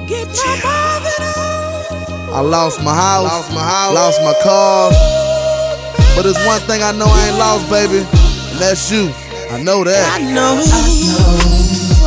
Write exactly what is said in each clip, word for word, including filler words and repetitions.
I lost my house, lost my house, lost my cars. But there's one thing I know I ain't lost, baby, and that's you. I know that. I know. I know.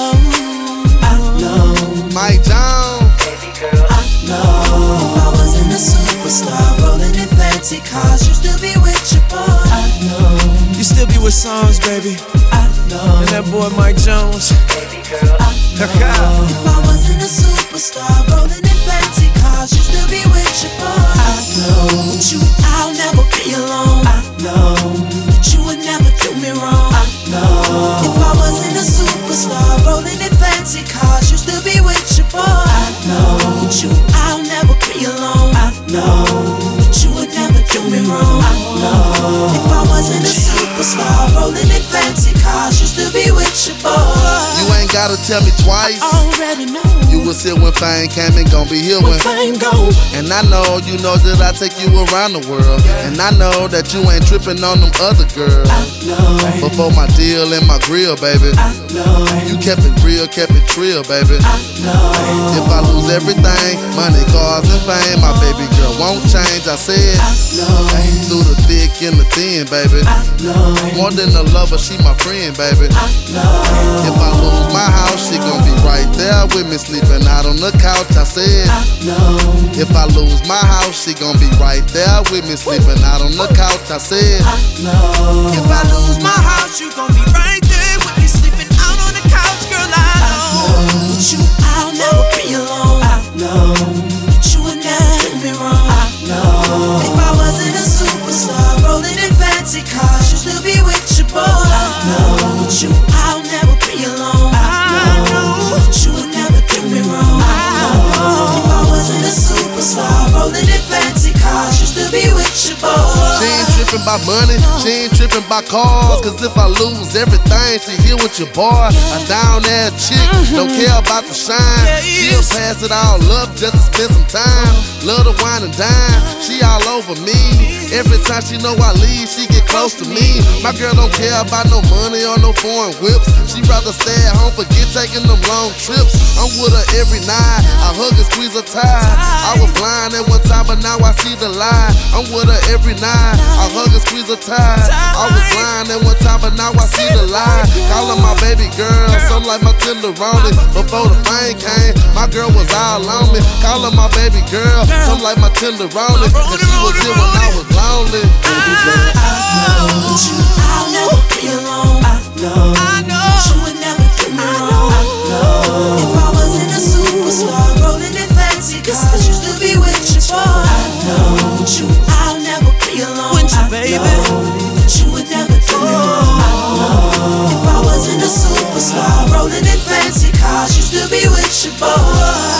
I know. Mike Jones. Baby girl, I know. If I wasn't a superstar rolling in fancy cars, you'd still be with your boy. I know. You still be with songs, baby. I know. And that boy Mike Jones. Baby girl, I know. If I wasn't a superstar rolling in fancy cars, you'd still be with your boy. I know. With you, I'll never be alone. I know. That you would never do me wrong. I know. If I wasn't a superstar rolling in fancy cars, you'd still be with your boy. I know. With you, I'll never be alone. I know. That you would never do me wrong. I know. If I wasn't a superstar rolling in fancy cars, you'd still be with your boy. You ain't gotta tell me twice. I already know. You was here when fame came and gon' be here when, when fame go. And I know you know that I take you around the world. And I know that you ain't tripping on them other girls. I know. Before my deal and my grill, baby, I know. you kept it real, kept it trill, baby. I know. If I lose everything, money, cars, and fame, my baby girl won't change. I said, I know. through the thick and the thin, baby. I know. More than a lover, she my friend, baby. I know. If I lose my house, she gon' be right there with me, sleeping out on the couch. I said, I know. if I lose my house, she gon' be right there with me, sleeping out on the couch. I said, I know. If I lose my house, you gon' be right there with me, sleeping out on the couch, girl. I know. With you, I'll never be alone. I know. That you would never do me wrong. I know. If I wasn't a superstar rolling in fancy cars, you'd still be with your boy. I know. With you, I'll never be alone. I know. That you would never do me wrong. I know. If I wasn't a superstar rolling in fancy cars, you'd still be with your boy. she ain't tripping by money, she ain't tripping by cars. Cause if I lose everything, she here with your boy. A down ass chick, don't care about the shine. She'll pass it all up just to spend some time. Love to wine and dine, she all over me. Every time she know I leave, she get close to me. My girl don't care about no money or no foreign whips. She rather stay at home, forget taking them long trips. I'm with her every night, I hug and squeeze her tight. I was blind at one time, but now I see the light. I'm with her every night, I hug and squeeze her tight. I was blind at one time, but now I see the light. Call her my baby girl, something like my tenderoni. Before the fame came, my girl was all on me. Call her my baby girl, something like my tenderoni. And she was here when I was lonely. Baby girl, I know. With you, I'll never be alone. I know. I know. That you would never do me wrong. I know. If I wasn't a superstar rolling in fancy cars, you'd still be with your boy. I know. With you, I'll never be alone. With you, I baby. know. That you would never do me wrong. I know. If I wasn't a superstar rolling in fancy cars, you'd still be with your boy.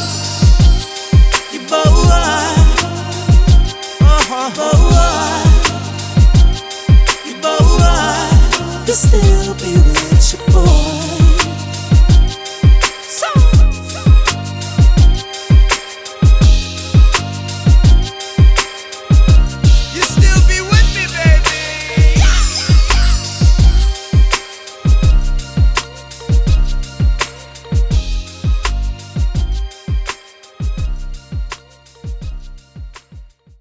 Your boy. Uh-huh. Boy. You boy, you still be with your boy.